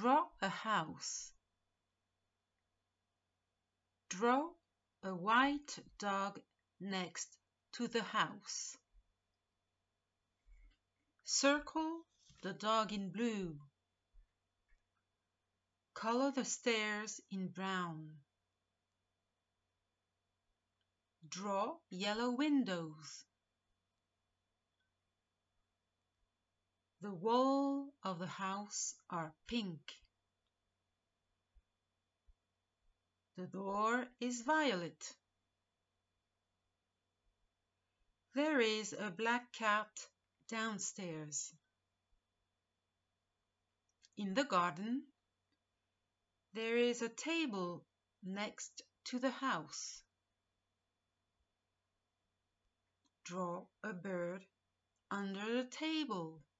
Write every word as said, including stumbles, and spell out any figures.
Draw a house. Draw a white dog next to the house. Circle the dog in blue. Color the stairs in brown. Draw yellow windows. The walls of the house are pink. The door is violet. There is a black cat downstairs. In the garden, there is a table next to the house. Draw a bird under the table.